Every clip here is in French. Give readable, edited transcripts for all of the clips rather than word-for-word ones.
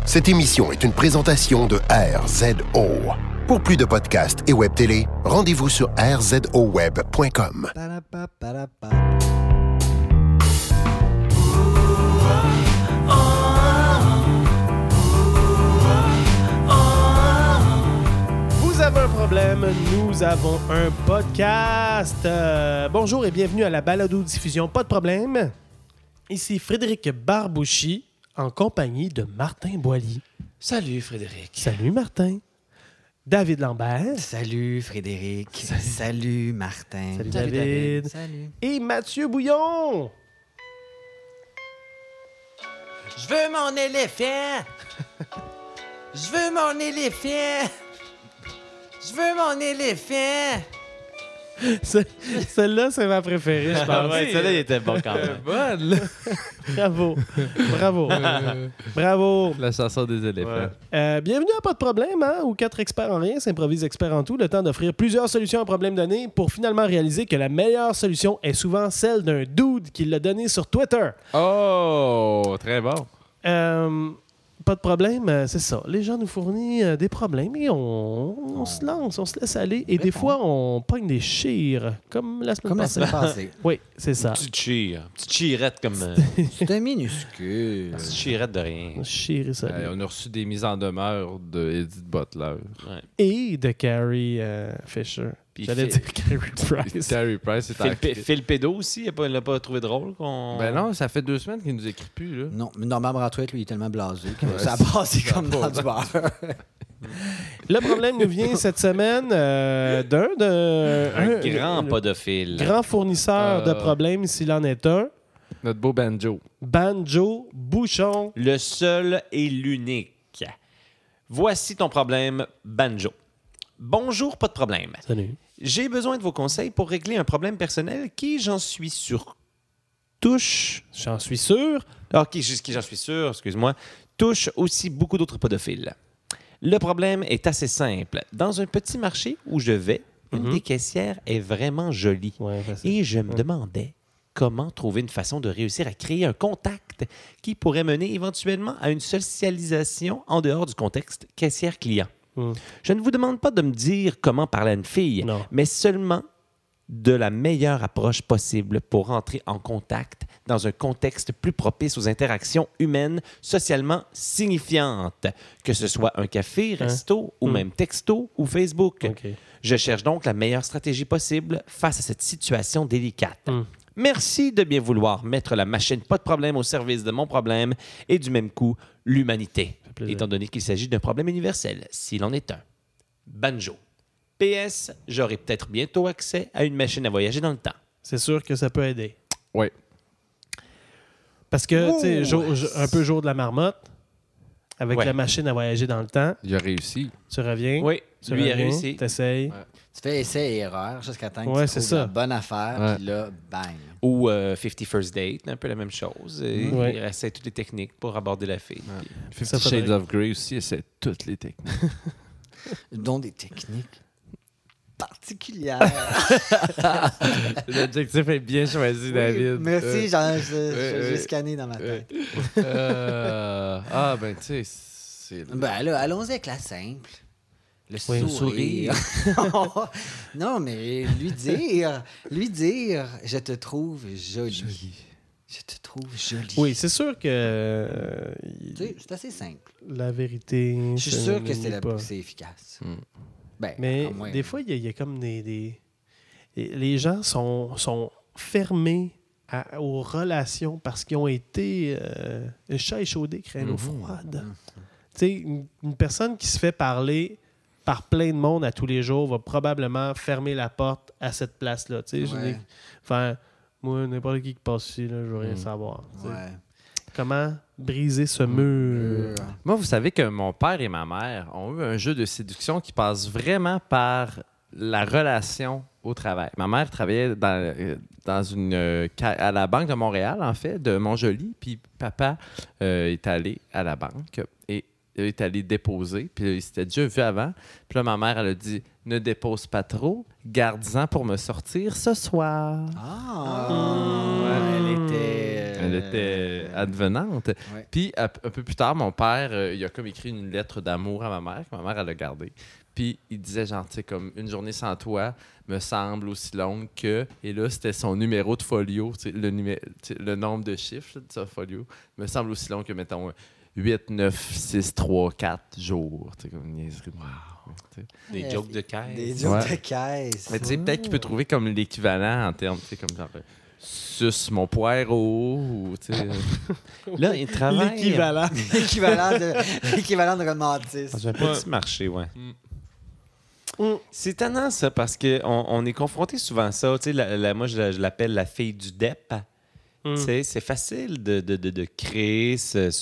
Cette émission est une présentation de RZO. Pour plus de podcasts et web télé, rendez-vous sur rzoweb.com. Vous avez un problème, nous avons un podcast. Bonjour et bienvenue à la balado-diffusion Pas de problème. Ici Frédéric Barbouchi en compagnie de Martin Boily. Salut Frédéric. Salut Martin. David Lambert. Salut Frédéric. Salut Martin. Salut David. Salut. Et Mathieu Bouillon. Je veux mon éléphant. Je veux mon éléphant. Je veux mon éléphant. Celle-là, c'est ma préférée, je pense. Ouais, celle-là, il était bon quand même. Bonne, là. Bravo. Bravo. Bravo. La chanson des éléphants. Bienvenue à Pas de problème, hein, où 4 experts en rien s'improvisent experts en tout, le temps d'offrir plusieurs solutions à un problème donné pour finalement réaliser que la meilleure solution est souvent celle d'un dude qui l'a donné sur Twitter. Oh, très bon. Pas de problème, c'est ça. Les gens nous fournissent des problèmes et on se lance, on se laisse aller. Et des fois, on pogne des chires, comme la semaine passée. Oui, c'est ça. Petite chirette comme... C'était minuscule. petite chirette de rien. Chire et ça. On a reçu des mises en demeure de Edith Butler. Ouais. Et de Carrie Fisher. Puis J'allais dire Carrie Price. Terry Price est en Phil Pédo aussi, il l'a pas trouvé drôle qu'on... Ben non, ça fait 2 semaines qu'il nous écrit plus, là. Non, mais Normand Brathwaite, lui, il est tellement blasé que ça a passé comme dans du beurre. Le problème nous vient cette semaine un grand podophile. grand fournisseur de problèmes, s'il en est un. Notre beau banjo. Banjo Bouchon. Le seul et l'unique. Voici ton problème, Banjo. Bonjour, pas de problème. Salut. J'ai besoin de vos conseils pour régler un problème personnel qui, j'en suis sûr, touche... J'en suis sûr. J'en suis sûr, excuse-moi, touche aussi beaucoup d'autres podophiles. Le problème est assez simple. Dans un petit marché où je vais, une des caissières est vraiment jolie. Ouais, facile. Et je me demandais comment trouver une façon de réussir à créer un contact qui pourrait mener éventuellement à une socialisation en dehors du contexte caissière-client. Je ne vous demande pas de me dire comment parler à une fille, Non. mais seulement de la meilleure approche possible pour entrer en contact dans un contexte plus propice aux interactions humaines socialement signifiantes, que ce soit un café, resto ou même texto ou Facebook. OK. Je cherche donc la meilleure stratégie possible face à cette situation délicate. Merci de bien vouloir mettre la machine pas de problème au service de mon problème et du même coup, l'humanité, étant donné qu'il s'agit d'un problème universel, s'il en est un. Banjo. PS, j'aurai peut-être bientôt accès à une machine à voyager dans le temps. C'est sûr que ça peut aider. Oui. Parce que, tu sais, un peu jour de la marmotte, avec la machine à voyager dans le temps, Il a réussi. tu reviens. Oui, Tu lui a reviens, réussi. T'essayes. Ouais. Tu fais essai et erreur jusqu'à temps que Ouais, tu c'est trouves ça. la bonne affaire, Ouais. puis là, bang. Ou 50 First Date, un peu la même chose. Et Ouais. il essaie toutes les techniques pour aborder la fille. Puis- Ça 50 Shades faudrait- of Grey aussi, c'est toutes les techniques. Dont des techniques particulières. L'objectif est bien choisi, David. Merci, j'ai scanné dans ma tête. Ben, tu sais, c'est... Ben là, allons-y avec la simple. Le Oui, sourire. Non, mais lui dire, je te trouve jolie. Je te trouve jolie. Oui, c'est sûr que Tu sais, c'est assez simple. la vérité. Je suis sûr que c'est efficace. Ben, Mais à moins- des fois, il y a comme des... Les gens sont fermés aux relations parce qu'ils ont été chat échaudé, crème eau froide. Tu sais, une personne qui se fait parler par plein de monde à tous les jours va probablement fermer la porte à cette place-là. Tu sais, Ouais. enfin, moi, n'importe qui passe ici, là, je veux rien savoir. Tu sais. Ouais. Comment briser ce mur? Moi, vous savez que mon père et ma mère ont eu un jeu de séduction qui passe vraiment par la relation au travail. Ma mère travaillait à la Banque de Montréal, en fait, de Montjoly, puis papa est allé à la banque et est allé déposer, puis il s'était déjà vu avant. Puis là, ma mère, elle a dit « Ne dépose pas trop, garde-en pour me sortir ce soir. » Elle Elle était advenante. Ouais. Puis, un peu plus tard, mon père, il a comme écrit une lettre d'amour à ma mère, que ma mère, elle a gardée. Puis, il disait, genre, tu sais, comme une journée sans toi me semble aussi longue que. Et là, c'était son numéro de folio, tu sais, le nombre de chiffres là, de son folio me semble aussi long que, mettons, 8, 9, 6, 3, 4 jours. Tu sais, comme une niaiserie de merde, tu sais. Des jokes de caisse. Des jokes Ouais. de caisse. Mais tu sais, peut-être qu'il peut trouver comme l'équivalent en termes, tu sais, comme genre, suce mon poireau, ou tu sais. Là, il travaille L'équivalent. L'équivalent de romantisme. dans un petit marché, ouais. Mm. C'est étonnant, ça, parce qu'on est confronté souvent à ça. Tu sais, moi, je l'appelle la fille du DEP. Tu sais, c'est facile de créer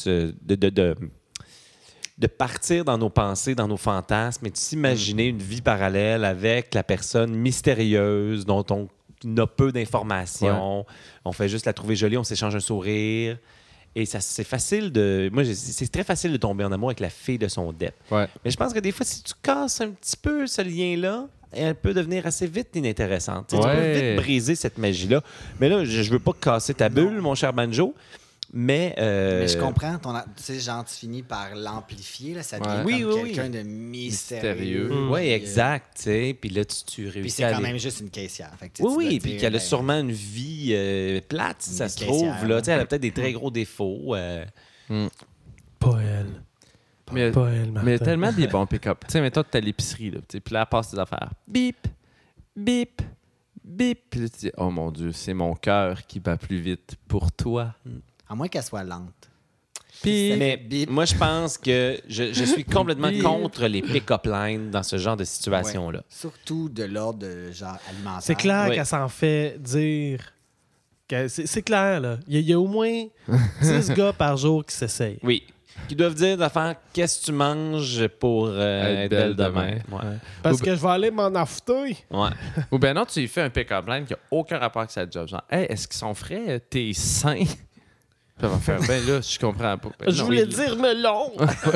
de partir dans nos pensées, dans nos fantasmes et de s'imaginer une vie parallèle avec la personne mystérieuse dont on a peu d'informations. On fait juste la trouver jolie, on s'échange un sourire. Et ça, c'est facile de... Moi, c'est très facile de tomber en amour avec la fille de son DEP. Ouais. Mais je pense que des fois, si tu casses un petit peu ce lien-là, elle peut devenir assez vite inintéressante. Tu sais, tu peux Ouais. vite briser cette magie-là. Mais là, je veux pas casser ta bulle, mon cher Banjo. Mais je comprends. Tu sais, genre, tu finis par l'amplifier. Là, ça devient Ouais. comme Oui. quelqu'un de mystérieux. Mystérieux. Oui, exact. Tu sais. Puis là, tu réussis Puis c'est à quand aller- même juste une caissière. Fait que, tu sais, Oui, tu dois oui, te puis dire, qu'elle a ben, sûrement une vie plate, si ça Une se caissière, trouve. Là. Tu sais, elle a ouais. peut-être des très gros défauts. Pas elle. Mais, Pas elle, Martin. mais tellement des bons pick-up. Tu sais, mettons, t'es à l'épicerie, là, tu sais, puis là, elle passe tes affaires. Bip, bip, bip. Puis là, tu dis, oh mon Dieu, c'est mon cœur qui bat plus vite pour toi. À moins qu'elle soit lente. Puis, Mais Bip. moi, je pense que je suis complètement Bip. contre les pick-up lines dans ce genre de situation-là. Ouais. Surtout de l'ordre de genre alimentaire. C'est clair Oui. qu'elle s'en fait dire. C'est clair, là. Il y a au moins 10 gars par jour qui s'essayent. Oui. Qui doivent dire d'affaires qu'est-ce que tu manges pour être belle demain. Ouais. Parce que je vais aller m'en affouter. Ouais. ou bien non, tu lui fais un pick-up line qui n'a aucun rapport avec sa job. Genre, hey, est-ce qu'ils sont frais, tes seins? Puis elle va faire, ben là, je comprends pas. Ben Je non, voulais il- dire melon.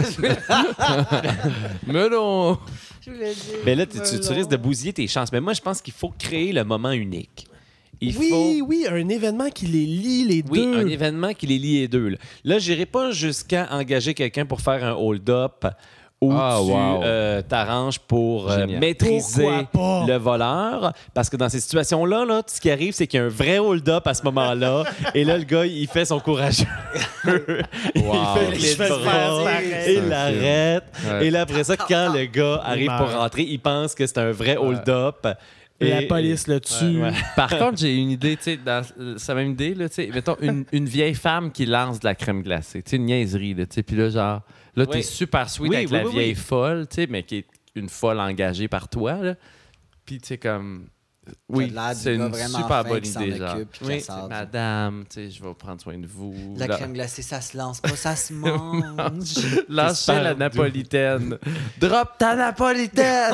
Melon! Je voulais dire. Mais là, tu risques de bousiller tes chances. Mais moi, je pense qu'il faut créer le moment unique. Il Oui, faut... oui, un événement qui les lie les Oui, deux. un événement qui les lie les deux. Là, j'irai pas jusqu'à engager quelqu'un pour faire un hold-up où Ah, tu wow. t'arranges pour Génial. Pourquoi maîtriser pas? le voleur. Parce que dans ces situations-là, là, ce qui arrive, c'est qu'il y a un vrai hold-up à ce moment-là. Et là, le gars, il fait son courageux. Wow. Il fait les Je vais le bras, faire pareil. il l'arrête. Ouais. Et là, après ça, quand le gars arrive meurt. pour rentrer, il pense que c'est un vrai hold-up. La Et- police le tue. Ouais. Par contre, j'ai une idée, tu sais, dans sa même idée, là, tu sais, mettons, une vieille femme qui lance de la crème glacée, tu sais, une niaiserie, là, tu sais, puis là, genre, là, t'es Oui. super sweet Oui, avec oui, la oui, vieille oui. folle, tu sais, mais qui est une folle engagée par toi, là, puis tu sais, comme, oui, T'as l'air du c'est gars une vraiment super fin bonne qui s'en idée, genre, occupe, puis qui oui, sort du- madame, tu sais, je vais prendre soin de vous. La Là- crème glacée, ça se lance pas, ça se mange. Lâchez super la doux. napolitaine. Drop ta napolitaine!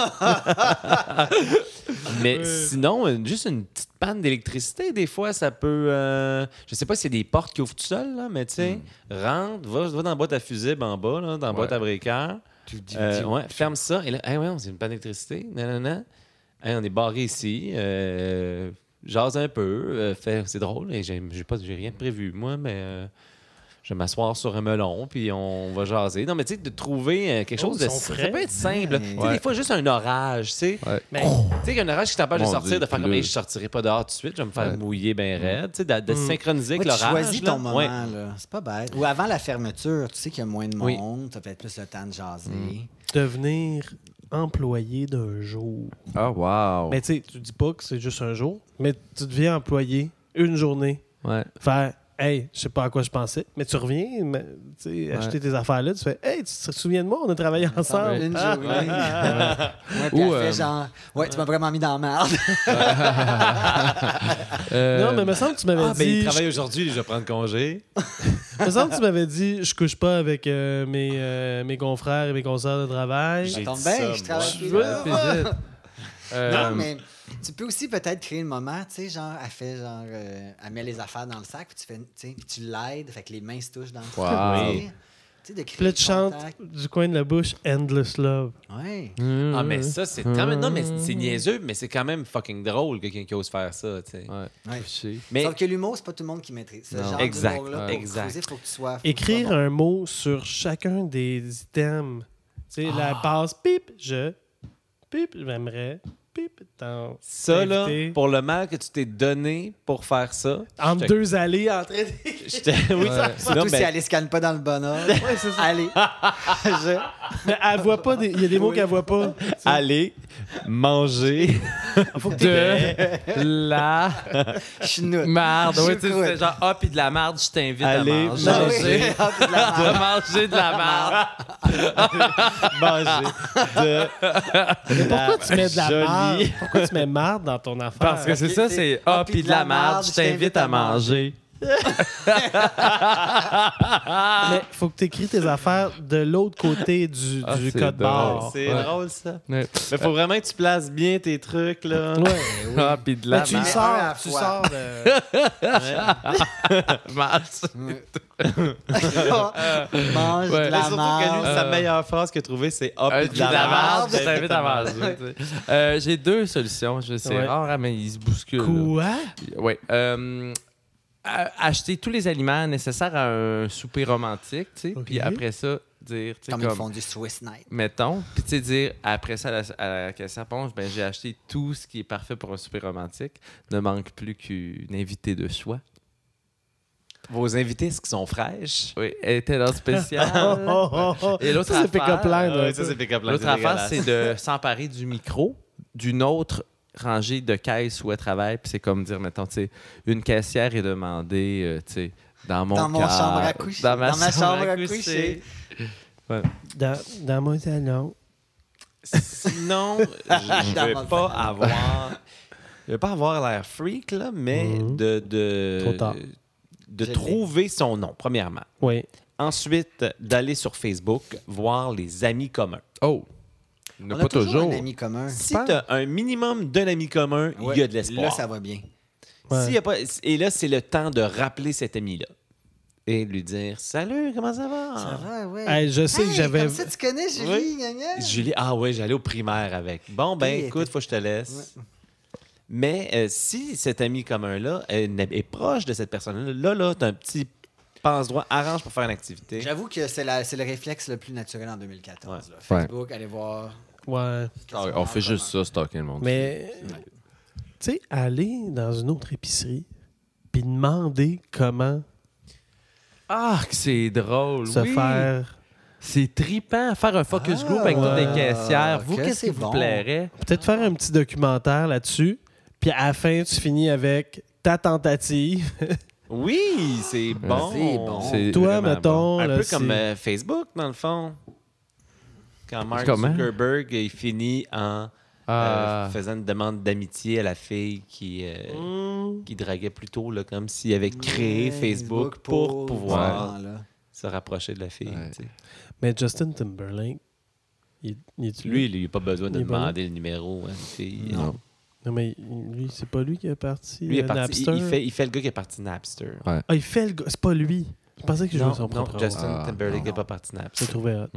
Mais sinon, juste une petite panne d'électricité, des fois, ça peut... je sais pas si c'est des portes qui ouvrent tout seul, là, mais tu sais, rentre, va dans la boîte à fusible en bas, là, dans la boîte à breaker. Ouais, ferme ça. Et là, hey, ouais, c'est une panne d'électricité. Non. Hey, on est barré ici. Jase un peu. C'est drôle. Et j'ai rien de prévu, moi, mais je vais m'asseoir sur un melon, puis on va jaser. Non, mais tu sais, de trouver quelque chose de... ils sont Ça frais. peut être simple. Tu sais, Ouais. des fois, juste un orage, tu sais. Ouais. Mais- Tu sais, un orage qui t'empêche de Mon sortir, Dieu, de faire puis comme, là- hey, je sortirai pas dehors tout de suite, je vais me faire mouiller bien raide. Tu sais, de synchroniser Ouais, avec tu l'orage. choisis là. ton moment, Ouais. là. C'est pas bête. Ou avant la fermeture, tu sais qu'il y a moins de Oui. monde, t'as peut-être plus le temps de jaser. Devenir employé d'un jour. Oh, wow. Mais tu sais, tu dis pas que c'est juste un jour, mais tu deviens employé une journée. Ouais. Faire, hey, je sais pas à quoi je pensais, mais tu reviens, tu sais, acheter tes affaires là, tu fais, hey, tu te souviens de moi, on a travaillé ensemble. Une Ah. journée. Ouais, puis Ou, elle fait genre, ouais, tu m'as vraiment mis dans la merde. Non, mais me semble que tu m'avais Ah, ben, dit. il travaille aujourd'hui, je vais prendre congé. Me semble que tu m'avais dit, je couche pas avec mes confrères et mes consoeurs de travail. J'ai Ça tombe dit bien, ça, je travaille moi. plus Ouais, là. puis vite. Non, mais tu peux aussi peut-être créer le moment, tu sais, genre, elle fait genre, elle met les affaires dans le sac, puis tu fais, tu sais, puis tu l'aides, fait que les mains se touchent dans le Wow. sac. tu sais. Tu sais, de créer Puis là, tu le chantes contact. du coin de la bouche Endless Love. Ouais. Ah, mais ça, c'est quand même. Non, mais c'est niaiseux, mais c'est quand même fucking drôle, quelqu'un qui ose faire ça, tu sais. Ouais. Ouais. Touché. Mais Sauf que l'humour, c'est pas tout le monde qui maîtrise. Ce Non. genre Exact, d'humour-là, pour exact. creuser, faut que tu sois... Écrire un mot sur chacun des items. Tu sais, la passe pip, j'aimerais, pip, tant. ça, là, Invité. pour le mal que tu t'es donné pour faire ça. Entre j'étais- deux allées en train d'écrire. Oui, Surtout non, si mais- elle ne scanne pas dans le bon ordre. Allez. Mais elle voit pas, il y a des mots qu'elle voit pas. aller manger De la Chenoute. marde. Ouais, tu sais, Choucroute. c'est genre, ah, puis de la marde, je t'invite à Aller manger. Ah oui. manger. Ah, puis de la De manger de la marde. manger de Pourquoi tu mets de la jolie- marde? Pourquoi tu mets marde dans ton affaire? Parce que c'est ça, c'est ah, puis de la marde, je t'invite à manger. Mais faut que tu écris tes affaires de l'autre côté du Ah, c'est code drôle. barre. C'est Ouais. drôle, ça. Ouais. Mais faut vraiment que tu places bien tes trucs, là. Ouais. Ah, puis de la Mais tu le marde. sors, Un à la tu fois. sors de... marde. Mange Ouais. de Mais la surtout que lui, marde. sa meilleure phrase qu'il a trouvée, c'est « Ah, puis De de la la marde, marde, je t'invite à manger. tu sais. J'ai deux solutions. C'est Ouais. rare, hein, mais ils se bousculent. là. Quoi? Oui. Acheter tous les aliments nécessaires à un souper romantique, tu sais, Ok. puis après ça, dire, tu sais, Comme comme, ils font du Swiss Night. mettons, puis tu sais, dire, après ça, à la caissière ponge, ben j'ai acheté tout ce qui est parfait pour un souper romantique. Ne manque plus qu'une invitée de choix. ». Vos invités, est-ce qu'ils sont fraîches? Oui, elle était là spéciale. Et l'autre Ça, c'est pick-up affaire, line. Ah, là, ça, c'est pick-up line, l'autre c'est affaire, dégueulasse. c'est de s'emparer du micro d'une autre rangée de caisses où elle travaille. Puis c'est comme dire, mettons, tu sais, une caissière est demandée, tu sais, dans mon Dans mon car- chambre à coucher. Dans ma Dans ma chambre à coucher. Dans mon salon. Sinon, je Dans vais mon pas salon. avoir... Je vais pas avoir l'air freak, là, mais Mhm. de Trop tard. de Je l'ai. trouver son nom, premièrement. Oui. Ensuite, d'aller sur Facebook, voir les amis communs. Oh! Il n'y On en a a pas toujours. un ami commun. Si tu as un minimum d'un ami commun, il Ouais. y a de l'espoir. Là, ça va bien. Ouais. S'il y a pas, et là, c'est le temps de rappeler cet ami-là et lui dire « Salut, comment ça va? Ça va, ouais. Hey, je sais que Hey, j'avais... Comme ça, tu connais Julie, Oui. gna, gna. Julie, ah ouais, j'allais au primaire avec. Bon, ben Oui, écoute, faut que je te laisse. Mais si cet ami commun-là est proche de cette personne-là, là, t'as un petit passe-droit, arrange pour faire une activité. J'avoue que c'est le réflexe le plus naturel en 2014. Ouais. là. Facebook, allez voir. Ouais. On fait juste ça, stalker le monde. Mais, tu sais, aller dans une autre épicerie puis demander comment Ah, que c'est drôle. se oui. faire... C'est trippant. Faire un focus group avec toutes les caissières. Vous, que qu'est-ce qui c'est vous bon. plairait? Peut-être faire un petit documentaire là-dessus, puis à la fin, tu finis avec ta tentative. Oui, c'est bon. C'est bon. C'est Toi, vraiment mettons... Un là, peu comme c'est- Facebook, dans le fond. Quand Mark Comment? Zuckerberg, il finit en Ah. faisant une demande d'amitié à la fille qui draguait plutôt, là, comme s'il avait créé Ouais, Facebook pour pouvoir Ouais. se rapprocher de la fille. Ouais. tu sais. Mais Justin Timberlake, il est Lui, il n'a pas besoin de Il est pas demander le numéro à une fille. Non. Non, mais lui, c'est pas lui qui est parti. Lui, il est parti. Napster. Il fait le gars qui est parti Napster. Ah, il fait le gars. C'est pas lui. Je pensais qu'il jouait Non, son non, propre rôle. Justin Ah, Timberlake non. n'est pas parti Je le Napster. trouvais hot.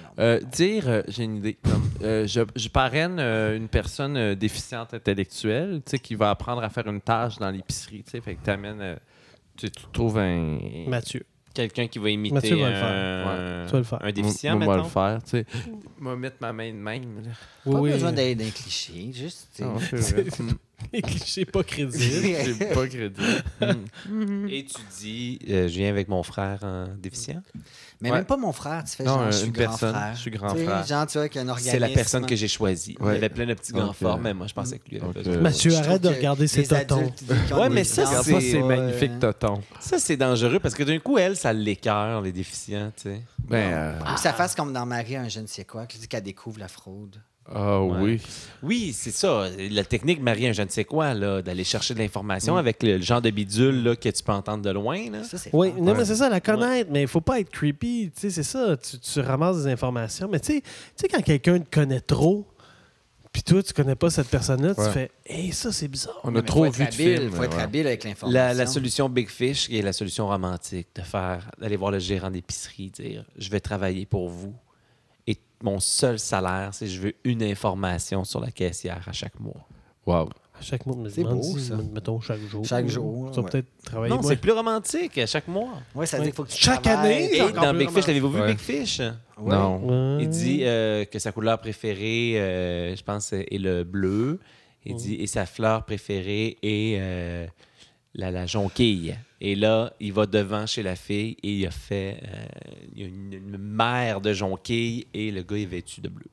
J'ai une idée. Je parraine une personne déficiente intellectuelle, tu sais, qui va apprendre à faire une tâche dans l'épicerie, tu sais, fait que t'amènes, tu trouves un... Mathieu. Quelqu'un qui va imiter Mathieu va le faire. un, Tu vas le faire. un déficient, Moi, mettons. le faire, tu sais. Moi, mettre ma main de même. là. Oui, Pas oui. besoin d'aller d'un cliché, juste. tu sais. Ah, c'est vrai. Les clichés pas crédibles. C'est pas crédible. Et tu dis, je viens avec mon frère déficient. Mais Ouais. même pas mon frère, tu fais Non, genre, je suis une grand personne. frère. Je suis grand Tu sais, frère. Genre, tu vois, qu'un organisme. C'est la personne que j'ai choisie. Il y Ouais. avait plein de petits gars en Ok. forme, mais moi, je pensais que lui avait Ok. besoin. Mathieu, Je trouve arrête de que regarder ses les totons. adultes, qui ont Ouais, des mais ça, déficiences, Regarde ça, c'est pas, magnifique, tonton. Ça, c'est dangereux parce que d'un coup, elle, ça l'écœure, les déficients, tu sais. Ou que ça fasse comme dans Marie, un je ne sais quoi, qui dit qu'elle découvre la fraude. Ah oui. Oui, c'est ça. La technique, Marie, un je ne sais quoi, là, d'aller chercher de l'information avec le genre de bidule là, que tu peux entendre de loin. Là. Ça, c'est Oui, fort. non, mais c'est ça, la connaître, mais il faut pas être creepy. Tu sais, c'est ça, tu ramasses des informations. Mais tu sais, quand quelqu'un te connaît trop, Puis toi, tu connais pas cette personne-là, tu Ouais. fais « Hey, ça, c'est bizarre. On a Mais trop faut vu être de habile, films. faut être ouais. habile avec l'information. La solution Big Fish qui est la solution romantique, d'aller voir le gérant d'épicerie, dire « Je vais travailler pour vous et mon seul salaire, c'est que je veux une information sur la caissière à chaque mois. Wow. » À chaque mois, C'est beau, ça. mettons chaque jour. Chaque jour, Tu vas ouais. peut-être travailler Non, moins. c'est plus romantique, à chaque mois. Ouais, ça veut dire qu'il faut que tu Chaque travailles. année, Et c'est encore dans plus Big Fish, l'avez-vous vu Ouais. Big Fish? Ouais. Non. Ouais. Il dit que sa couleur préférée, je pense, est le bleu. Il dit, et sa fleur préférée est la jonquille. Et là, il va devant chez la fille et il a fait il y a une mer de jonquilles et le gars est vêtu de bleu.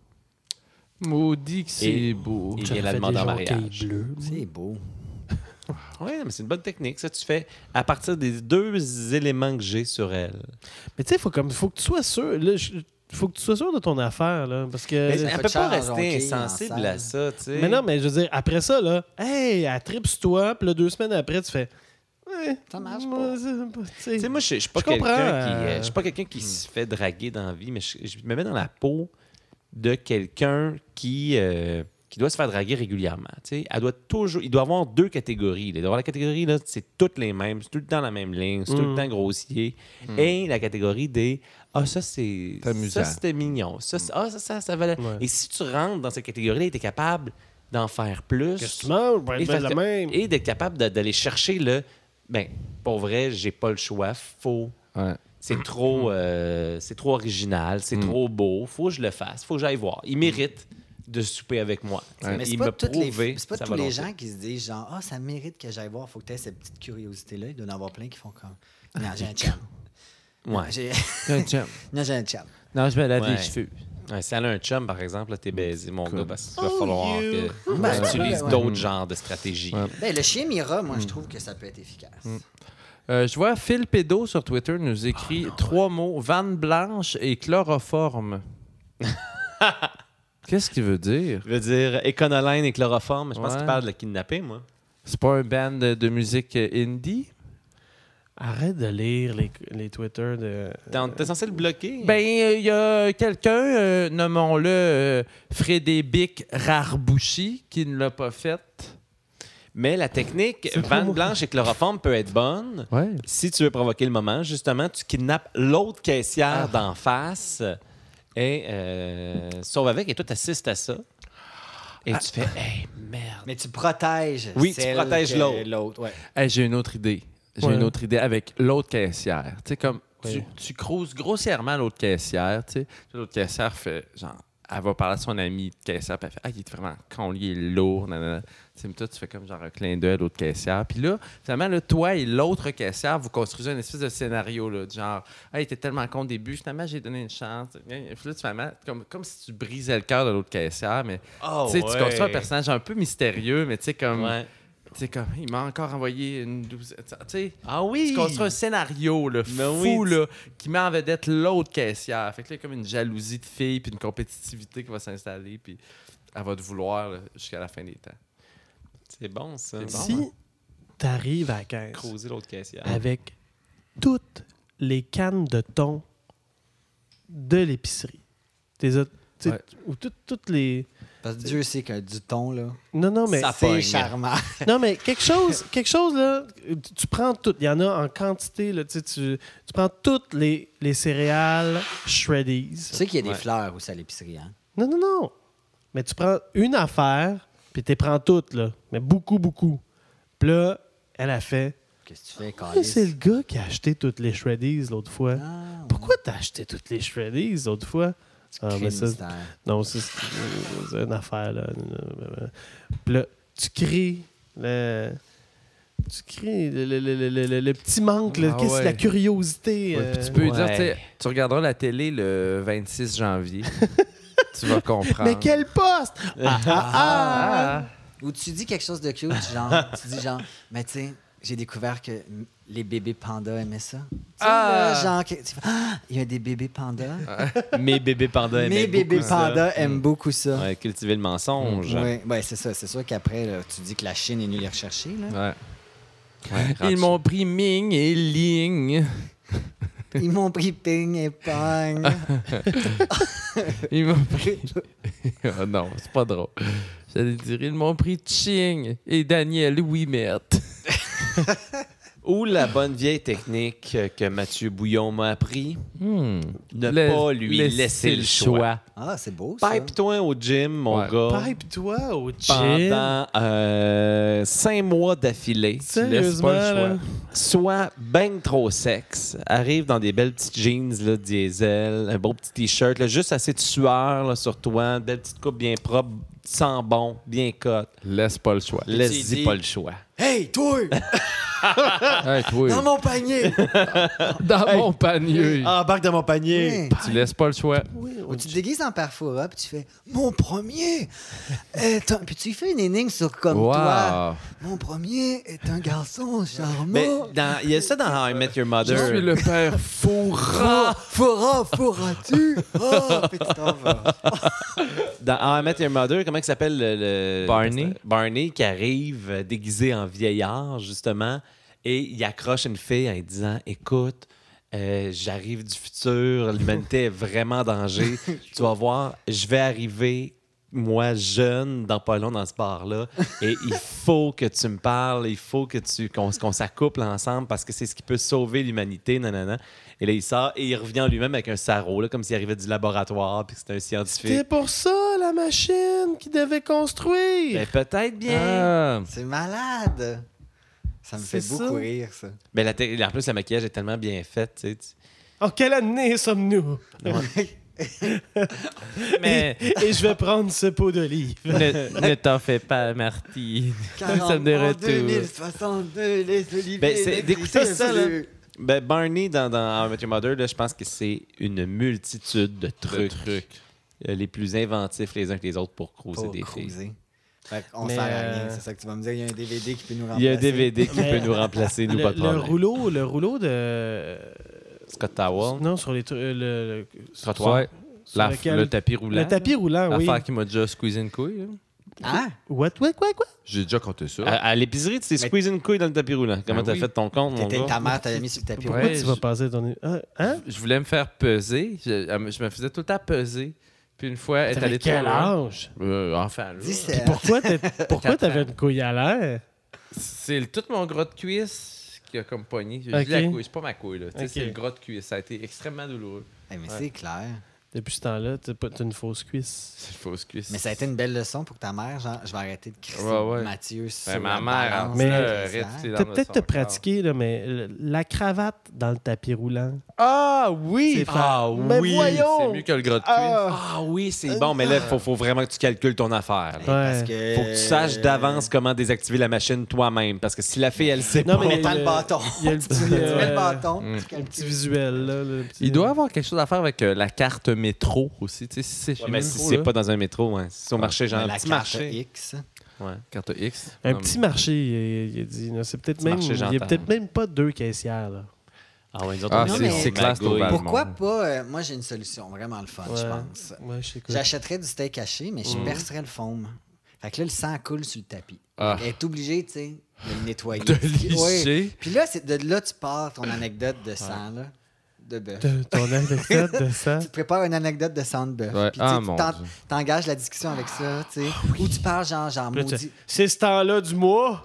Maudit que c'est Et- beau. il J'aurais vient la fait demander des en jonquilles mariage. bleues. C'est beau. Oui, mais c'est une bonne technique. Ça, tu fais à partir des 2 éléments que j'ai sur elle. Mais tu sais, faut que tu sois sûr. Là, faut que tu sois sûr de ton affaire, là. Parce que. Mais ça elle fait peut pas cher en rester jonquilles, insensible en à salle. ça, tu sais. Mais non, mais je veux dire, après ça, là, hey, elle tripe sur toi, puis là, 2 semaines après, tu fais. Ouais, Ça marche moi, pas. Tu sais, moi, je suis pas Je comprends, je suis pas quelqu'un qui se fait draguer dans la vie, mais je me mets dans la peau de quelqu'un qui doit se faire draguer régulièrement. Tu sais, il doit avoir 2 catégories. Il doit avoir la catégorie, là, c'est toutes les mêmes, c'est tout le temps la même ligne, c'est tout le temps grossier. Et la catégorie des ça, C'est amusant. ça, c'était mignon. Ça, ça valait. Ouais. Et si tu rentres dans cette catégorie-là, tu es capable d'en faire plus. Qu'est-ce que tu manges? Ben, Et, ben, le fait- même. et d'être capable d'aller chercher le. Ben, pour vrai, j'ai pas le choix. Ouais. C'est trop original, c'est trop beau. Faut que je le fasse. Faut que j'aille voir. Il mérite de souper avec moi. Mais c'est Il pas, m'a toutes prouvé. c'est pas sa tous les volonté. gens qui se disent genre ça mérite que j'aille voir, faut que tu aies cette petite curiosité-là. Il doit y en avoir plein qui font comme non, j'ai un chum. Ouais. J'ai... Un chum. non, j'ai un chum. Non, je me lave Ouais. les cheveux. Ouais, si elle a un chum, par exemple, là, t'es baisé, mon gars, parce qu'il va Oh, falloir you. que Ben, tu utilises ouais. d'autres genres de stratégies. Ouais. Ben, le chien Mira, moi, je trouve que ça peut être efficace. Je vois Phil Pédo sur Twitter nous écrit 3 mots, vanne blanche et chloroforme. Qu'est-ce qu'il veut dire? Je veux dire, Econoline et chloroforme, je pense Ouais. qu'il parle de le kidnapper, moi. C'est pas un band de musique indie? Arrête de lire les Twitter de. T'es censé le bloquer? Ben, il y a quelqu'un, nommons-le Frédéric Rarbouchi, qui ne l'a pas fait. Mais la technique vanne blanche et chloroforme peut être bonne. Ouais. Si tu veux provoquer le moment, justement, tu kidnappes l'autre caissière d'en face et sauve avec, et toi, t'assistes à ça. Et tu fais, hey, merde. Mais tu protèges. Oui, tu celle protèges que l'autre. Ouais. Hey, j'ai une autre idée. Avec l'autre caissière. Tu sais, comme tu creuses grossièrement l'autre caissière, tu sais. L'autre caissière fait genre, elle va parler à son ami caissière, puis elle fait il est vraiment con, il est lourd, nanana. Tu sais, mais toi, tu fais comme genre un clin d'œil à l'autre caissière. Puis là, finalement, là, toi et l'autre caissière, vous construisez une espèce de scénario, là, du genre, il était tellement con au début, finalement, j'ai donné une chance. Puis là, finalement, comme si tu brisais le cœur de l'autre caissière, mais tu sais, tu construis un personnage un peu mystérieux, mais tu sais, comme. Ouais. Tu sais, comme, il m'a encore envoyé une douzaine. Tu sais, Ah oui! tu construis un scénario là, Mais fou oui, là, qui met en vedette l'autre caissière. Fait que là, il y a comme une jalousie de fille puis une compétitivité qui va s'installer. Puis elle va te vouloir là, jusqu'à la fin des temps. C'est bon, ça. C'est bon. Si t'arrives à la caisse Creuser l'autre caissière. avec toutes les cannes de thon de l'épicerie, Ouais. ou toutes les. Parce que Dieu sait que du thon, là, Non, mais. Ça c'est pogne. charmant. Non, mais quelque chose là, tu prends tout. Il y en a en quantité, là, tu prends toutes les céréales Shreddies. Tu sais qu'il y a des Ouais. fleurs aussi à l'épicerie, hein? Non. Mais tu prends une affaire, puis tu les prends toutes, là. Mais beaucoup, beaucoup. Puis là, elle a fait. Qu'est-ce que tu fais, Ah, Carlis? c'est le gars qui a acheté toutes les Shreddies l'autre fois. Ah, Pourquoi t'as acheté toutes les Shreddies l'autre fois? Ah, crée mais ça, mystère. non, c'est une affaire, là. Puis là, tu cries le petit manque, là. Ah Qu'est-ce que ouais. la curiosité? Ouais, puis tu peux lui dire, ouais. tu sais, tu regarderas la télé le 26 janvier. Tu vas comprendre. Mais quel poste! Ah! Ou tu dis quelque chose de cute, genre, tu dis genre, mais tu sais, j'ai découvert que les bébés pandas aimaient ça. Tu sais, Ah! là, genre, tu fais, il y a des bébés pandas. Mes bébés pandas aimaient Mes bébés beaucoup ça. pandas aiment beaucoup ça. Ouais, cultiver le mensonge. Oui, ouais, c'est ça. C'est sûr qu'après, là, tu dis que la Chine est venue les rechercher. Là. Ouais. Ouais, Ils m'ont pris Ming et Ling. Ils m'ont pris ping et pong. Ils m'ont pris. Oh non, c'est pas drôle. J'allais dire, ils m'ont pris Ching et Daniel Ouimet. Ou la bonne vieille technique que Mathieu Bouillon m'a appris, ne pas lui laisser le choix. Ah, c'est beau, ça. Pipe-toi au gym, mon gars. Pipe-toi au gym. Pendant 5 mois d'affilée. Tu laisses pas le choix. Soit ben trop sexe, arrive dans des belles petites jeans là, diesel, un beau petit t-shirt, là, juste assez de sueur là, sur toi, une belle petite coupe bien propre, sent bon, bien cote. Laisse pas le choix. Laisse-y pas le choix. Hey, toi! Hey, toi. Dans mon panier! Dans mon panier. Embarque dans mon panier. Oui. Tu laisses pas le choix. Ou tu te déguises en Perfora, puis tu fais « Mon premier est un... » Puis tu fais une énigme sur comme toi. « Mon premier est un garçon charmant. » Mais il y a ça dans How I Met Your Mother. Je suis le père Foura. Fourras-tu? Oh, puis tu t'en vas. Dans How I Met Your Mother, comment il s'appelle le Barney. Barney qui arrive déguisé en vieillard, justement, et il accroche une fille en lui disant « Écoute, j'arrive du futur, l'humanité est vraiment en danger. Tu vas voir, je vais arriver, moi, jeune, dans pas long, dans ce bar-là, et il faut que tu me parles, il faut qu'on s'accouple ensemble parce que c'est ce qui peut sauver l'humanité, nanana. » Et là, il sort et il revient en lui-même avec un sarrau, là, comme s'il arrivait du laboratoire puis que c'était un scientifique. C'est pour ça, la machine qu'il devait construire. Ben, peut-être bien. Ah. C'est malade. Ça me fait C'est beaucoup ça. rire, ça. Ben, en plus, le maquillage est tellement bien fait. Tu sais. En quelle année sommes-nous? Mais Et je vais prendre ce pot d'olive. ne t'en fais pas, Marty. Nous sommes de En retour. 2062, les oliviers... Ben, c'est- d'écouter ça, là. plus. Ben, Barney, dans How I Met Your Mother, là, je pense que c'est une multitude de trucs. Les plus inventifs les uns que les autres pour cruiser Pour des filles. cruiser. Fait qu'on Mais, sert à rien, c'est ça que tu vas me dire. Il y a un DVD qui peut nous remplacer. Il y a un DVD qui Mais- peut nous remplacer, nous, pas de Le problème. rouleau de... Scott Towel. Non, sur les le Trottoir. Ouais. sur lequel- Le tapis roulant. Le tapis roulant, oui. L'affaire qui m'a déjà squeezé une couille. là. Hein? Quoi? J'ai déjà compté ça. À l'épicerie, tu t'es squeezé une couille dans le tapis roulant. Comment t'as oui. fait ton compte, mon Ta gars? mère t'avait mis sur le tapis. Pourquoi Ouais, tu vas passer ton... Hein? Je voulais me faire peser. Je me faisais tout le temps peser. Puis une fois, elle est T'avais allée quel trop loin. âge? Enfin, là. 17. Pourquoi t'avais une couille à l'air? C'est tout mon gros de cuisse qui a comme pogné. Je Ok. dis la couille, c'est pas ma couille. Là. Tu sais, Ok. C'est le gros de cuisse. Ça a été extrêmement douloureux. Eh, mais c'est clair. Depuis ce temps-là, t'as une fausse cuisse. C'est une fausse cuisse. Mais ça a été une belle leçon pour ta mère. Genre, je vais arrêter de crisser Ouais. Mathieu sur Ben, ma la mère, balance Mais- de elle T'as peut-être te pratiquer, là, mais la cravate dans le tapis roulant. Ah oui! C'est fa- Ah Mais oui! voyons! C'est mieux que le gros de cuisse. Ah oui, c'est bon, mais là, il faut vraiment que tu calcules ton affaire. là. Parce Ouais. que... Faut que tu saches d'avance comment désactiver la machine toi-même. Parce que si la fille, elle sait Non, pas... mais Mettant le bâton. Il y a le petit, Tu mets le bâton. Mm. tu un calcules. petit visuel, là. le petit- Il doit avoir quelque chose à faire avec la carte métro aussi. Tu sais, si c'est chez Ouais, mais si Métro, c'est là. pas dans un métro, ouais. Si c'est au marché, genre Mais un la petit carte marché. X. Ouais. Carte X. Un Non, petit mais- marché, il a dit. là, C'est peut-être Petit même. marché, Il y a j'entends. peut-être même pas 2 caissières, là. Ah ouais, nous autres, Ah, on Non, est mais- c'est classe, magouille. Val. Pourquoi monde. pas... moi, j'ai une solution vraiment le fun, je Ouais. pense. Ouais, je t'écoute. J'achèterais du steak haché, mais je percerais le foam. Fait que là, le sang coule sur le tapis. Ah. Elle est obligée, tu sais, de le nettoyer. De Ouais. licher. Puis là, c'est de là tu pars ton anecdote de sang, là, de bœuf. Ton anecdote de ça. Tu te prépares une anecdote de sang de bœuf. Ouais. Puis tu sais, Ah, tu mon t'en- Dieu. t'engages la discussion avec ça, tu sais. Ou tu parles genre Là, tu- maudit. C'est ce temps-là du mois.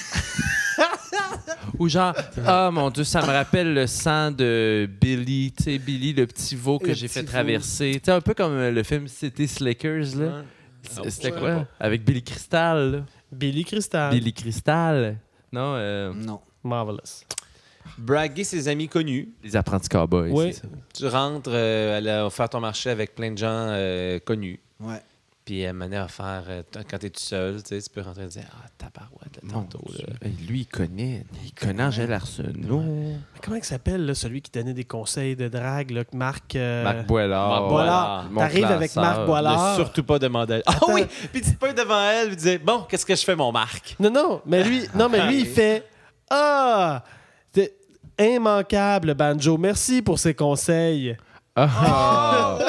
Ou genre, ah mon Dieu, ça me rappelle le sang de Billy, tu sais, Billy, le petit veau que Le j'ai fait petit veau. traverser. Tu sais, un peu comme le film City Slickers, là. C'était quoi? Avec Billy Crystal, là. Billy Crystal. Billy Crystal. Non, Non. Marvelous. Braguer ses amis connus. les apprentis cowboys. Oui. c'est ça. Tu rentres, elle a offert ton marché avec plein de gens connus. Ouais. Puis elle m'a offert, quand t'es tout seul, tu sais, tu peux rentrer et dire « Ah, tabarouette, là, Mon tantôt. Dieu. Là. Hey, lui, il connaît Angèle Arsenault. Mais comment il s'appelle, là, celui qui donnait des conseils de drague, là, Marc... Marc Boilard. Marc Boilard. Mon T'arrives avec classeur. Marc Boilard. Ne surtout pas demander à elle. Ah Attends. oui! Puis tu te poses devant elle et tu dis « Bon, qu'est-ce que je fais, mon Marc? Non, mais lui, il fait « Ah! C'est immanquable, Banjo. Merci pour ces conseils. Ah!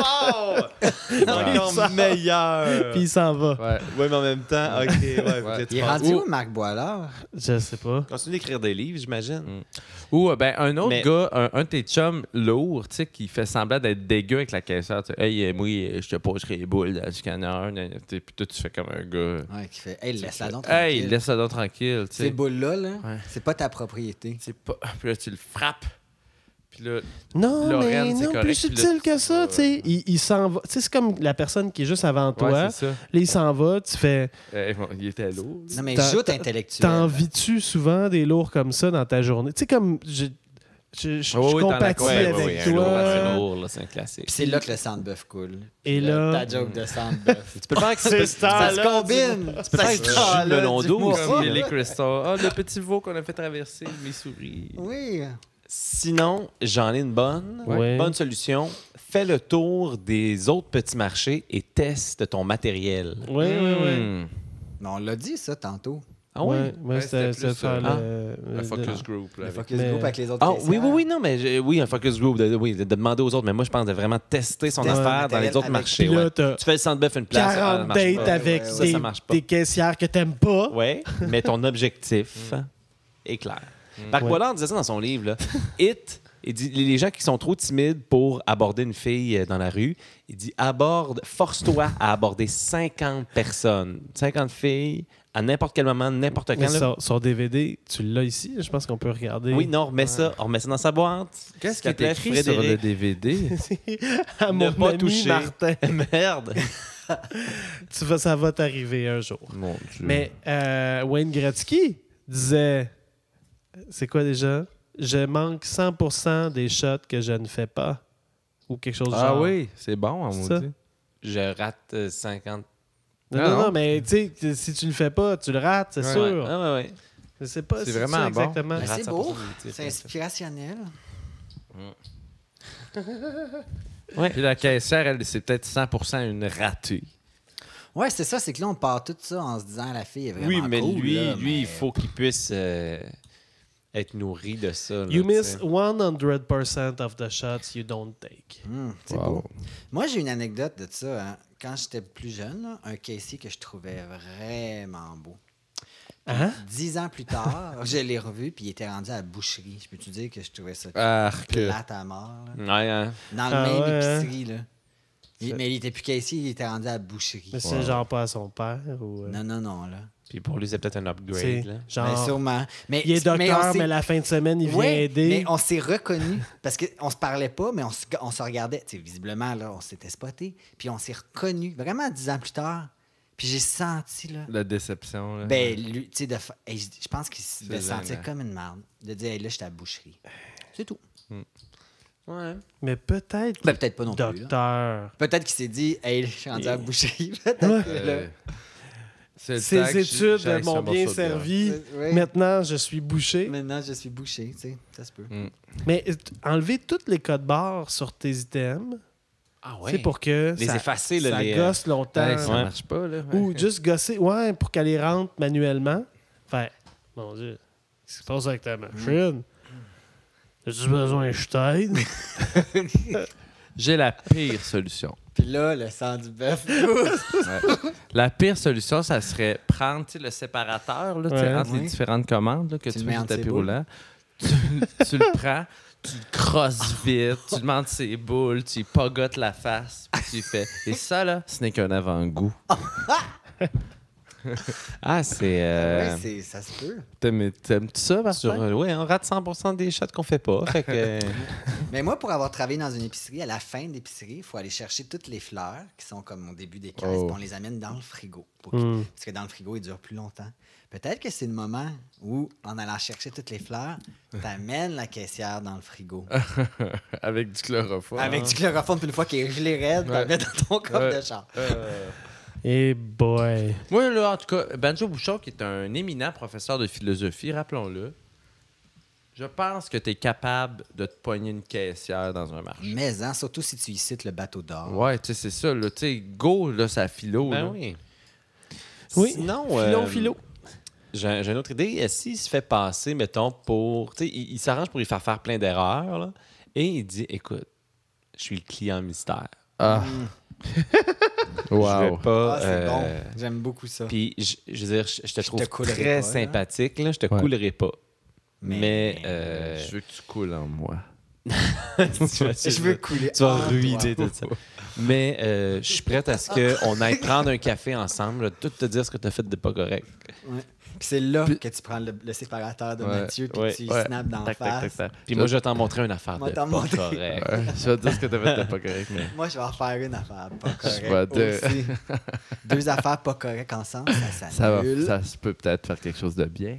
Encore meilleur. Puis il s'en va. Ouais. Oui, mais en même temps, OK, ouais, vous êtes Il est rendu où, Marc Boilard? Je sais pas. Continue d'écrire des livres, j'imagine. Ou ben, un autre Mais- gars, un de tes chums lourds, tu sais, qui fait semblant d'être dégueu avec la caissière. Tu sais, hey, moi, je te poserai les boules dans le scanner. Puis toi, tu fais comme un gars. Ouais, qui fait Hey, laisse-la donc. Hey, tranquille. laisse-la donc tranquille. Tu Ces sais. boules-là, Ouais. c'est pas ta propriété. C'est pas. Puis là, tu le frappes. Puis là, Non, Lorraine, mais c'est non, correct, plus puis subtil là, que ça, tu sais. Il s'en va. Tu sais, c'est comme la personne qui est juste avant toi. ouais, c'est ça. Là, il s'en va, tu fais... Bon, il était lourd. Non, mais T'en- joute t'en- intellectuelle. T'en vis-tu souvent des lourds comme ça dans ta journée? Tu sais, comme... Je Oui, oui, compatis dans la- avec oui, un lourd, toi. assez lourd, là, c'est un classique. Puis c'est là que le sandbœuf coule. Et Puis là- Ta joke de sandbœuf. Tu peux le faire avec C'est Ça se combine. Tu peux faire avec du jus de melon d'eau aussi. Comme Billy Crystal. Ah, le petit veau qu'on a fait traverser Missouri. Oui. Sinon, j'en ai une bonne. Ouais. Bonne solution. Fais le tour des autres petits marchés et teste ton matériel. Oui, oui, oui. Hmm. Mais on l'a dit, ça, tantôt. Ah oui? Ouais, c'était c'était plus faire ça. Un focus group. Là, Le avec- focus Mais- group avec les autres Ah, oui, caissières. oui, oui, non, mais oui, un focus group, de demander aux autres. Mais moi, je pense de vraiment tester son Tester affaire dans matériel les autres avec- marchés. Puis là, Ouais. t'as Tu fais le sandbœuf une place. 40 marche dates pas. avec ouais, ça marche pas. des caissières que t'aimes pas. Oui, mais ton objectif est clair. Marc Ouais. Boilard disait ça dans son livre. Là. Il dit les gens qui sont trop timides pour aborder une fille dans la rue, il dit force-toi à aborder 50 personnes, 50 filles à n'importe quel moment, n'importe Mais quand. là. son DVD, tu l'as ici. Je pense qu'on peut regarder. Oui, non, on remet ça dans sa boîte. Qu'est-ce qui S'il te plaît, est écrit sur le Frédéric? DVD? à Ne mon pas ami toucher. Martin. Merde. Ça va t'arriver un jour. Mon Dieu. Mais Wayne Gretzky disait, c'est quoi déjà? Je manque 100% des shots que je ne fais pas. Ou quelque chose du Ah genre. oui, c'est bon, on Ça. m'a dit. Je rate 50. Non, Ah non, non. non, mais tu sais, si tu le fais pas, tu le rates, c'est Ouais. sûr. Ah, ouais. Je sais pas C'est si vraiment ça bon. exactement. Mais Rate c'est 100% beau. des C'est titres. inspirationnel. Puis la caissière, elle, c'est peut-être 100% une ratée. Ouais, c'est ça. C'est que là, on part tout ça en se disant la fille est vraiment Oui, mais cool, lui, là, mais- il faut qu'il puisse être nourri de ça. là, You tu miss sais. 100% of the shots you don't take. C'est Wow. beau. Moi, j'ai une anecdote de ça. Hein. Quand j'étais plus jeune, là, un caissier que je trouvais vraiment beau. Hein? 10 ans plus tard, je l'ai revu, puis il était rendu à la boucherie. Je peux te dire que je trouvais ça Arc. plate à mort. là. Ouais, hein. Dans le Ah même ouais, hein? épicerie. Là. Mais il était plus caissier, il était rendu à la boucherie. Mais c'est genre pas à son père ou. Non, là. Puis pour lui, c'est peut-être un upgrade. c'est Là. genre. Ben, sûrement. Mais, Il est mais on docteur, s'est- mais la fin de semaine, il vient Ouais, aider. mais on s'est reconnus parce qu'on se parlait pas, mais on se regardait. Tu sais, visiblement, là, on s'était spotés. Puis on s'est reconnus vraiment 10 ans plus tard. Puis j'ai senti, là. La déception. Là. Ben, lui, tu sais, hey, je pense qu'il se C'est sentir gênant. comme une merde. De dire, hey, là, j'étais à la boucherie. C'est tout. Ouais. Mais peut-être. Ben, peut-être pas non plus. là. Docteur. Peut-être qu'il s'est dit, hey, je suis rendu à la boucherie. Peut-être que là- C'est le temps Ces que études j'aille m'ont sur bien morceau de viande. servi. Oui. Maintenant, je suis bouché. Maintenant, je suis bouché, tu sais, ça se peut. Mais enlever tous les codes barres sur tes items, Ah c'est pour que Les ça, effacer, là, ça les, gosse longtemps. Hey, ça Ouais. marche pas, là. Ou juste gosser, ouais, pour qu'elle les rentre manuellement. Enfin, mon Dieu, qu'est-ce qui se passe avec ta machine? As-tu besoin que je t'aide? J'ai la pire solution. Puis là, le sang du bœuf. Ouais. La pire solution, ça serait prendre tu sais, le séparateur là, tu sais, Ouais. entre Ouais. les différentes commandes là, que Tu tu le mets mets sur entre le ses tapis boules. roulant. Tu le prends, tu le crosses vite, tu demandes ses boules, tu y pogottes la face, puis tu y fais. Et ça, là, ce n'est qu'un avant-goût. Ah, c'est. Ouais, ça se peut. T'aimes-tu ça, Martin? Ouais, on rate 100% des shots qu'on fait pas. Fait que, Mais moi, pour avoir travaillé dans une épicerie, à la fin de l'épicerie, il faut aller chercher toutes les fleurs qui sont comme au début des caisses, Oh. puis on les amène dans le frigo. Mm. Parce que dans le frigo, ils durent plus longtemps. Peut-être que c'est le moment où, en allant chercher toutes les fleurs, tu amènes la caissière dans le frigo. Avec du chloroforme. Avec du chloroforme, puis une fois qu'il est gelé raide, tu Ouais. le mets dans ton coffre Ouais. de char. Et boy. Moi, là, en tout cas, Banjo Bouchard, qui est un éminent professeur de philosophie, rappelons-le, je pense que tu es capable de te pogner une caissière dans un marché. Mais, hein, surtout si tu y cites le bateau d'or. Ouais, tu sais, c'est ça. Là, tu sais, go, là, ça philo. ben là. oui. Oui, Sinon, philo. J'ai une autre idée. S'il se fait passer, mettons, pour. Tu sais, il s'arrange pour lui faire plein d'erreurs, là, et il dit écoute, je suis le client mystère. Ah. Je Wow. vais pas. C'est bon. J'aime beaucoup ça. Puis, je veux dire, je te trouve coulerai très pas, là. sympathique. Là. Je te Ouais. coulerai pas. Mais- Je veux que tu coules en moi. Je veux couler. Tu vas en toi. ruiner tout ça. Mais je suis prête à ce qu'on aille prendre un café ensemble, là, tout te dire ce que tu as fait de pas correct. Ouais. Puis c'est là que tu prends le séparateur de Ouais. Mathieu puis Ouais. tu Ouais. snaps d'en Tac, tac, face. tac, tac. Puis moi, je vais t'en montrer une affaire Moi, de t'en pas montrer. correct. Ouais, je vais te dire ce que t'as fait de pas correct, mais. Moi, je vais en faire une affaire pas correcte. vais te- aussi. 2 affaires pas correctes ensemble, ça Ça s'annule. se peut peut-être faire quelque chose de bien.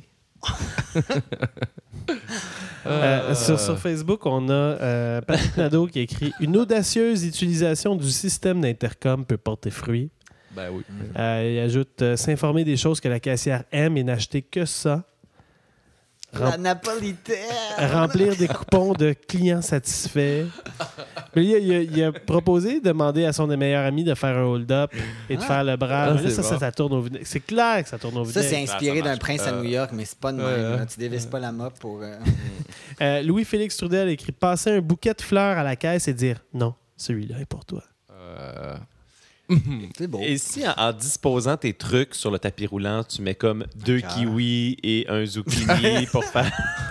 Sur Facebook, on a Patrick Nadeau qui a écrit « Une audacieuse utilisation du système d'intercom peut porter fruit. Ben oui. » Il ajoute « S'informer des choses que la caissière aime et n'acheter que ça. La napolitaine! Remplir des coupons de clients satisfaits. » Mais il a proposé de demander à son meilleur ami de faire un hold-up et de faire le bras. Ah, Mais là, c'est bon. ça tourne au vinaigre. C'est clair que ça tourne au Ça, c'est vinaigre. inspiré ça d'un marche. prince à New York, mais c'est pas de même. ouais. là. Tu dévisses pas la mop pour... Louis-Félix Trudel écrit « Passer un bouquet de fleurs à la caisse et dire « Non, celui-là est pour toi. » C'est beau. Et si en disposant tes trucs sur le tapis roulant, tu mets comme 2 cœur. kiwis et un zucchini pour faire.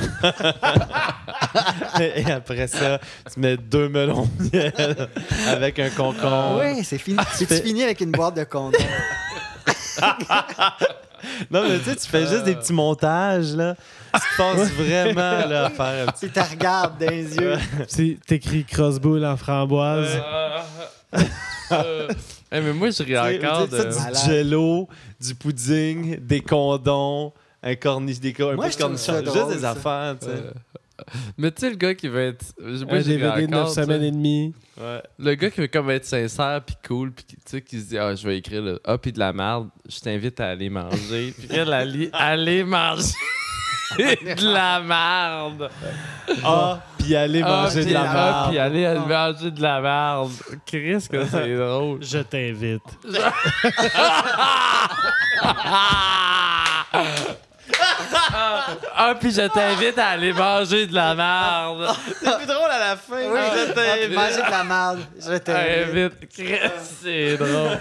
Et après ça, tu mets 2 melons de miel avec un concombre. Oui, c'est fini. Tu finis avec une boîte de condoms. Non, mais tu sais, tu fais juste des petits montages, là. Tu te passes vraiment là, à faire un petit. Tu te regardes dans les yeux. T'écris crossbowl en framboise. Mais moi, je ris encore Tu sais, de. du Malade. jello, du pudding, des condons, un corniche, un Moi, peu je de trouve ça cornichon, juste drôle, des ça. affaires, tu sais. Mais tu sais, le gars qui veut être. Moi, Un je ris DVD de 9 encore, tu sais. semaines et demie. Ouais. Le gars qui veut comme être sincère puis cool puis tu sais qui se dit je vais écrire là, puis de la merde, je t'invite à aller manger. Puis aller manger de la merde. Puis aller manger de la merde. Puis aller manger de la merde. Chris que c'est drôle. Je t'invite. Puis je t'invite à aller manger de la merde. C'est plus drôle à la fin. Oui, Je t'invite. manger de la merde. Je t'invite. Invite. Chris, c'est drôle.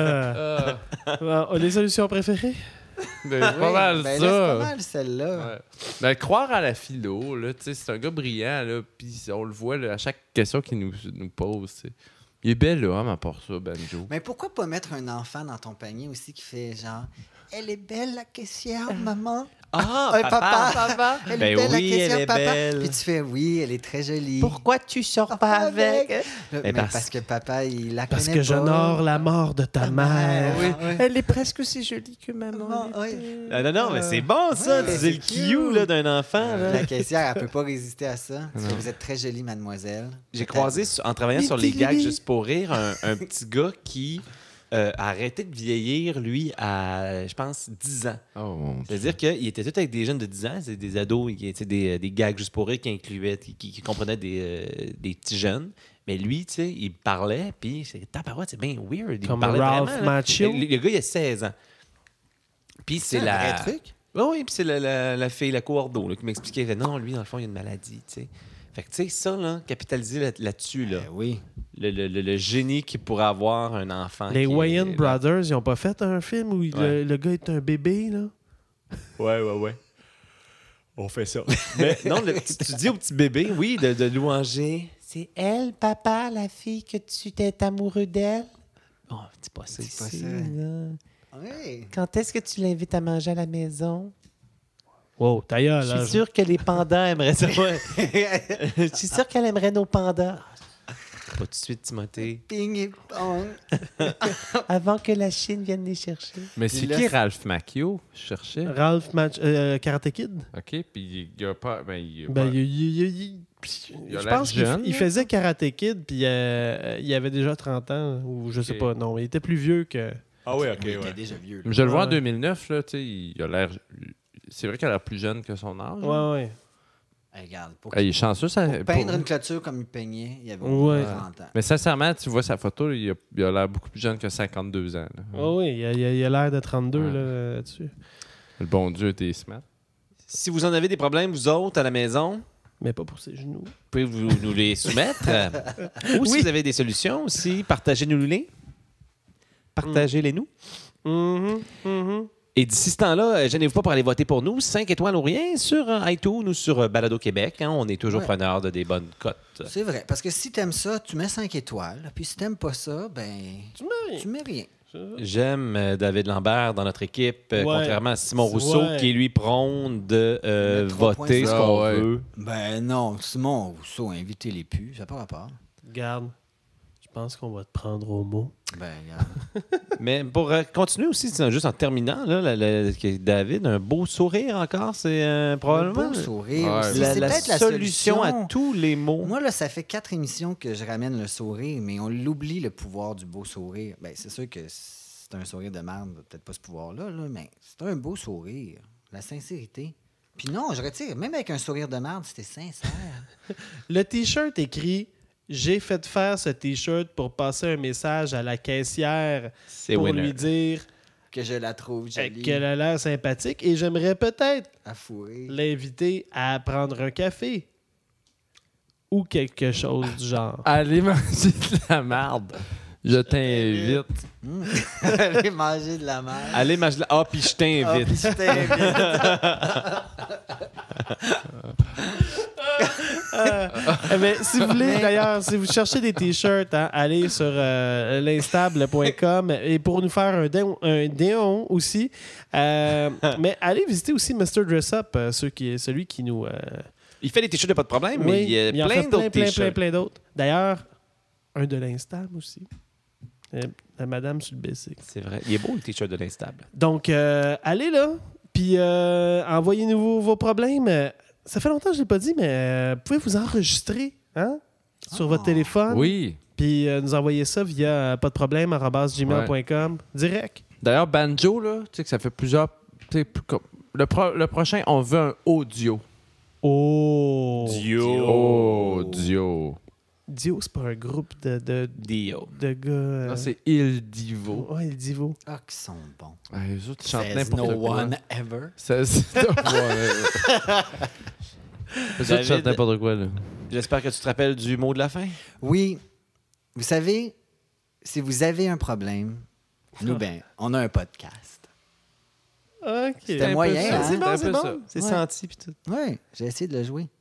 Les solutions préférées? C'est pas mal Ben ça. là, c'est pas mal celle-là. Ouais. Ben, croire à la philo, là, tu sais, c'est un gars brillant, là, puis on le voit là, à chaque question qu'il nous pose. Tu sais. Il est bel homme à part ça, Banjo. Mais pourquoi pas mettre un enfant dans ton panier aussi qui fait genre « Elle est belle, la caissière, maman. Ah, Papa. Elle Ben est belle, oui, la caissière, elle est papa. belle. Puis tu fais « Oui, elle est très jolie. Pourquoi tu sors pas avec? Mais parce- parce que papa, il la Parce connaît que j'honore la mort de ta mère. Oui. Elle est presque aussi jolie que maman. Maman, oui. Non, mais c'est bon ça, Ouais, tu dis c'est le cute. cue là, d'un enfant. là. La caissière, elle peut pas résister à ça. Tu fais, vous êtes très jolie, mademoiselle. J'ai croisé, en travaillant sur les gags juste pour rire, un petit gars qui a arrêté de vieillir, lui, à, je pense, 10 ans. Oh mon Dieu. C'est-à-dire qu'il était tout avec des jeunes de 10 ans, c'est des ados, des gags juste pour rire qui incluaient, qui comprenaient des petits jeunes. Mais lui, tu sais, il parlait, puis c'est tabarouette, c'est bien weird. Il Comme parlait Ralph vraiment, là. Macchio. Le gars, il a 16 ans. Puis c'est un la... vrai truc? Oui, puis c'est la fille, la coordo, là, qui m'expliquait que non, lui, dans le fond, il a une maladie, tu sais. Fait que, tu sais, ça, là, capitaliser là-dessus, là. Oui. Le génie qui pourrait avoir un enfant. Les qui Wayans est- Brothers, ils ont pas fait un film où Ouais. le gars est un bébé, là? Ouais. On fait ça. Mais non, tu dis au petit bébé, oui, de louanger. C'est elle, papa, la fille que tu t'es amoureux d'elle? Oh, dis pas ça Dis pas ici, ça. là. Oui. Quand est-ce que tu l'invites à manger à la maison? Wow, ta gueule, Je là. suis sûr que les pandas aimeraient ça. Je suis sûr qu'elle aimerait nos pandas. Pas tout de suite, Timothée. Ping et pong. Avant que la Chine vienne les chercher. Mais Puis c'est là, qui c'est- Ralph Macchio? Je cherchais. Ralph Karate Kid? OK, puis il y a pas... Ben, il y a Ben, pas- je a l'air pense qu'il jeune, il là. faisait Karate Kid, puis il avait déjà 30 ans, ou je sais Ok. pas. Non, il était plus vieux que... Ah oui, OK, Il était déjà vieux. là. Je le vois en Ouais. 2009, là, tu sais, il a l'air... C'est vrai qu'il a l'air plus jeune que son âge. là. Ouais. Hey, regarde, pour Il est chanceux, ça... peindre pour- une clôture comme il peignait, il avait Ouais. 30 ans. Mais sincèrement, tu vois sa photo, il a l'air beaucoup plus jeune que 52 ans. là. Ah oui, il a l'air de 32 Ouais. là-dessus. Le bon Dieu était smart. Si vous en avez des problèmes, vous autres, à la maison, mais pas pour ses genoux. Pouvez-vous nous les soumettre? Ou si Oui. vous avez des solutions aussi, partagez-nous-les. Partagez-les-nous. Et d'ici ce temps-là, gênez-vous pas pour aller voter pour nous. 5 étoiles ou rien sur iTunes ou sur Balado Québec. Hein. On est toujours preneurs de des bonnes cotes. C'est vrai, parce que si t'aimes ça, tu mets 5 étoiles. Puis si t'aimes pas ça, ben tu mets rien. J'aime David Lambert dans notre équipe, contrairement à Simon Rousseau, Ouais. qui lui prône de Mettre 3 voter points ce sur- qu'on Ah ouais. veut. Ben non, Simon Rousseau, invitez-les plus, ça n'a pas rapport. Garde, je pense qu'on va te prendre au mot. Ben, regarde. Mais pour continuer aussi, juste en terminant, là, que David, un beau sourire encore, c'est probablement Beau sourire Ouais. aussi. la C'est peut-être la solution solution à tous les maux. Moi, là, ça fait 4 émissions que je ramène le sourire, mais on l'oublie, le pouvoir du beau sourire. Ben, c'est sûr que c'est un sourire de merde, peut-être pas ce pouvoir-là, là, mais c'est un beau sourire. La sincérité. Puis non, je retire, même avec un sourire de merde, c'était sincère. Le T-shirt écrit « J'ai fait faire ce T-shirt pour passer un message à la caissière C'est pour winner. lui dire Que je la trouve jolie. qu'elle a l'air sympathique et j'aimerais peut-être À fourrer. l'inviter à prendre un café ou quelque chose du genre. Allez manger de la merde. Je t'invite. Aller manger de la merde. Allez, ah, puis je Ah, t'invite. puis je t'invite. Mais si vous voulez, d'ailleurs, si vous cherchez des T-shirts, hein, allez sur l'instable.com et pour nous faire un déon aussi. Mais allez visiter aussi Mr. Dress Up, celui qui nous... Il fait des t-shirts de pas de problème, mais oui, il y a il en plein fait d'autres t-shirts. plein d'autres. D'ailleurs, un de l'instable aussi. La madame sur le basic. C'est vrai. Il est beau, le t-shirt de l'instable. Donc, allez là, puis envoyez-nous vos problèmes. Ça fait longtemps que je ne l'ai pas dit, mais vous pouvez vous enregistrer sur votre téléphone. Oui. Puis nous envoyer ça via pas de problème @gmail.com direct. D'ailleurs, Banjo, là, tu sais que ça fait plusieurs. Tu sais, le prochain, on veut un audio. Oh! Audio. Dio, c'est pas un groupe de Dio. gars. Là, c'est Il Divo. Ouais, le Divo. Ah, qui sont bons. Les autres, ils chantent Says n'importe no quoi. one ever. Les autres chantent n'importe quoi, là. J'espère que tu te rappelles du mot de la fin. Oui. Vous savez, si vous avez un problème, nous, ben, on a un podcast. OK. C'était moyen, hein? C'est bon, un c'est peu bon. ça. C'est Ouais. senti, puis tout. Oui, j'ai essayé de le jouer.